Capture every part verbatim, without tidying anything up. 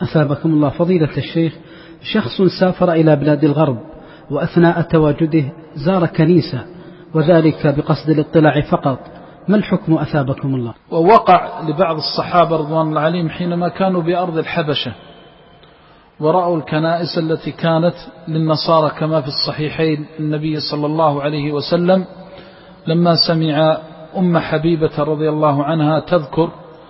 أثابكم الله فضيلة الشيخ. شخص سافر إلى بلاد الغرب وأثناء تواجده زار كنيسة وذلك بقصد الاطلاع فقط، ما الحكم أثابكم الله؟ ووقع لبعض الصحابة رضوان الله عليهم حينما كانوا بأرض الحبشة ورأوا الكنائس التي كانت للنصارى كما في الصحيحين، النبي صلى الله عليه وسلم لما سمع أم حبيبة رضي الله عنها تذكر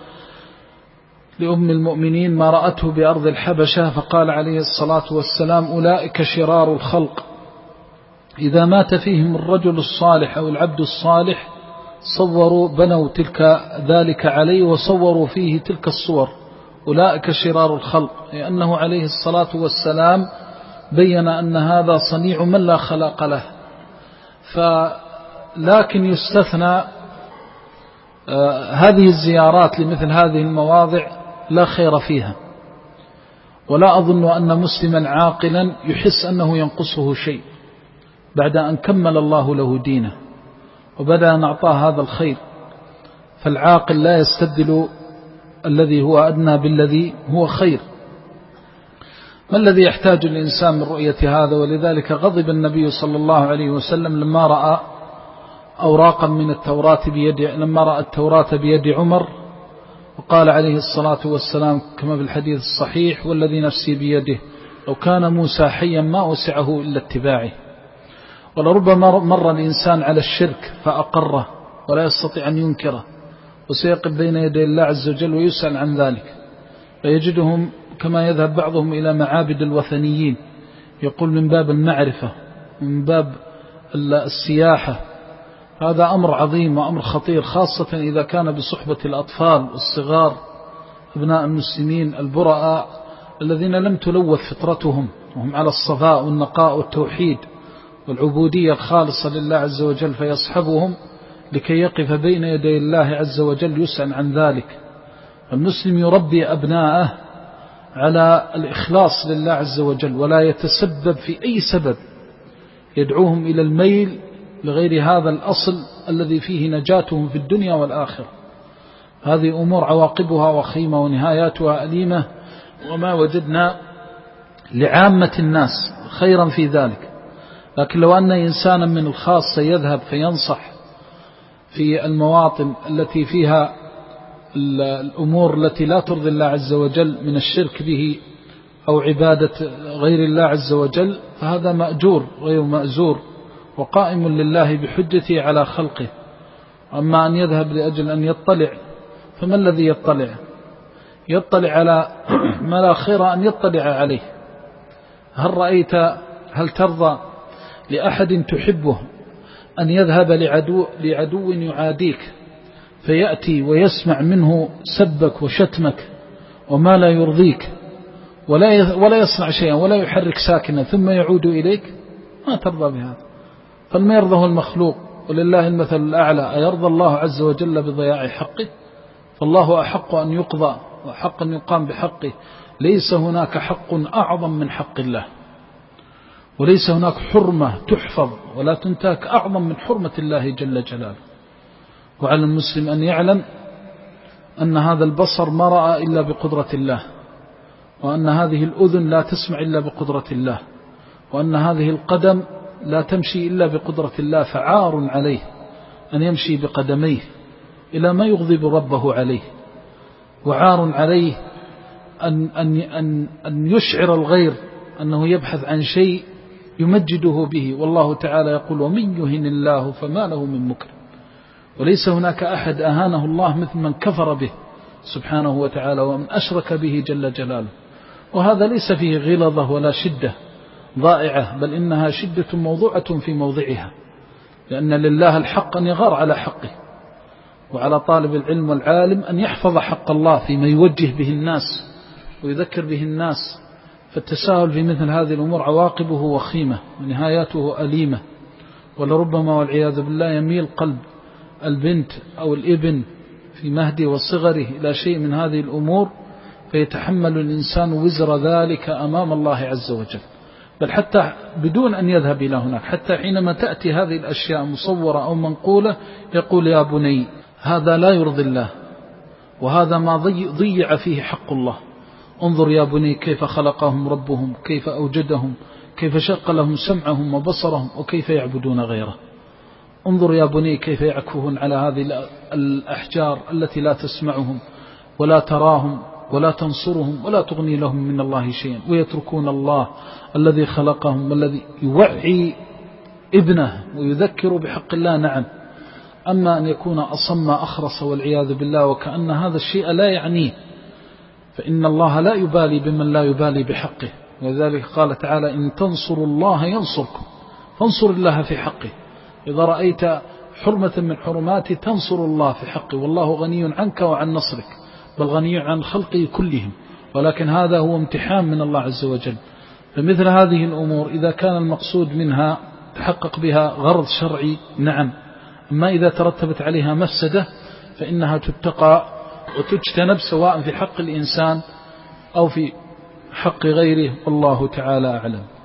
لأم المؤمنين ما رأته بأرض الحبشة فقال عليه الصلاة والسلام: أولئك شرار الخلق، إذا مات فيهم الرجل الصالح أو العبد الصالح صوروا بنوا تلك ذلك عليه وصوروا فيه تلك الصور، أولئك شرار الخلق، لأنه عليه الصلاة والسلام بين أن هذا صنيع من لا خلاق له. فلكن يستثنى آه هذه الزيارات لمثل هذه المواضع لا خير فيها، ولا أظن أن مسلما عاقلا يحس أنه ينقصه شيء بعد أن كمل الله له دينه وبدأ أن أعطاه هذا الخير. فالعاقل لا يستبدل الذي هو أدنى بالذي هو خير. ما الذي يحتاج الإنسان من رؤية هذا؟ ولذلك غضب النبي صلى الله عليه وسلم لما رأى أوراقا من التوراة بيد لما رأى التوراة بيد عمر، وقال عليه الصلاة والسلام كما في الحديث الصحيح: والذي نفسي بيده لو كان موسى حيا ما وسعه إلا اتباعه. ولربما مر الإنسان على الشرك فأقره ولا يستطيع أن ينكره، وسيقف بين يدي الله عز وجل ويسأل عن ذلك، فيجدهم كما يذهب بعضهم إلى معابد الوثنيين، يقول من باب المعرفة ومن باب السياحة. هذا أمر عظيم وأمر خطير، خاصة إذا كان بصحبة الأطفال والصغار أبناء المسلمين البراء الذين لم تلوث فطرتهم وهم على الصفاء والنقاء والتوحيد والعبودية الخالصة لله عز وجل، فيصحبهم لكي يقف بين يدي الله عز وجل يسأل عن ذلك. المسلم يربي أبناءه على الإخلاص لله عز وجل، ولا يتسبب في أي سبب يدعوهم إلى الميل لغير هذا الأصل الذي فيه نجاتهم في الدنيا والآخرة. هذه أمور عواقبها وخيمة ونهاياتها أليمة، وما وجدنا لعامة الناس خيرا في ذلك. لكن لو أن إنسانا من الخاصة يذهب فينصح في المواطن التي فيها الأمور التي لا ترضي الله عز وجل من الشرك به أو عبادة غير الله عز وجل، فهذا مأجور غير مأزور وقائم لله بحجته على خلقه. أما أن يذهب لأجل أن يطلع، فما الذي يطلع؟ يطلع على ما لا خير أن يطلع عليه. هل رأيت هل ترضى لأحد تحبه أن يذهب لعدو, لعدو يعاديك فيأتي ويسمع منه سبك وشتمك وما لا يرضيك ولا ولا يصنع شيئا ولا يحرك ساكنا ثم يعود إليك؟ ما ترضى بهذا. فما يرضه المخلوق، ولله المثل الأعلى. أيرضى الله عز وجل بضياع حقه؟ فالله أحق أن يقضى وحق أن يقام بحقه. ليس هناك حق أعظم من حق الله، وليس هناك حرمة تحفظ ولا تنتهك أعظم من حرمة الله جل جلاله. وعلى المسلم أن يعلم أن هذا البصر ما رأى إلا بقدرة الله، وأن هذه الأذن لا تسمع إلا بقدرة الله، وأن هذه القدم لا تمشي إلا بقدرة الله. فعار عليه أن يمشي بقدميه إلى ما يغضب ربه عليه، وعار عليه أن, أن, أن, أن يشعر الغير أنه يبحث عن شيء يمجده به. والله تعالى يقول: ومن يهن الله فما له من مكرم. وليس هناك أحد أهانه الله مثل من كفر به سبحانه وتعالى ومن أشرك به جل جلاله. وهذا ليس فيه غلظة ولا شدة ضائعة، بل إنها شدة موضوعة في موضعها، لأن لله الحق أن يغار على حقه، وعلى طالب العلم والعالم أن يحفظ حق الله فيما يوجه به الناس ويذكر به الناس. فالتساهل في مثل هذه الأمور عواقبه وخيمة ونهاياته أليمة. ولربما والعياذ بالله يميل قلب البنت أو الابن في مهده وصغره إلى شيء من هذه الأمور، فيتحمل الإنسان وزر ذلك أمام الله عز وجل. بل حتى بدون أن يذهب إلى هناك، حتى حينما تأتي هذه الأشياء مصورة أو منقولة يقول: يا بني هذا لا يرضي الله، وهذا ما ضيع فيه حق الله، انظر يا بني كيف خلقهم ربهم، كيف أوجدهم، كيف شق لهم سمعهم وبصرهم، وكيف يعبدون غيره. انظر يا بني كيف يعكفون على هذه الأحجار التي لا تسمعهم ولا تراهم ولا تنصرهم ولا تغني لهم من الله شيئا، ويتركون الله الذي خلقهم والذي يوعي ابنه ويذكر بحق الله. نعم، أما أن يكون أصم أخرس والعياذ بالله وكأن هذا الشيء لا يعنيه، فإن الله لا يبالي بمن لا يبالي بحقه. وذلك قال تعالى: إن تنصروا الله ينصركم، فانصر الله في حقه. إذا رأيت حرمة من حرماته تنصر الله في حقه، والله غني عنك وعن نصرك، بل غني عن خلقه كلهم، ولكن هذا هو امتحان من الله عز وجل. فمثل هذه الأمور إذا كان المقصود منها تحقق بها غرض شرعي نعم، أما إذا ترتبت عليها مفسدة فإنها تتقى وتجتنب، سواء في حق الإنسان أو في حق غيره، والله تعالى أعلم.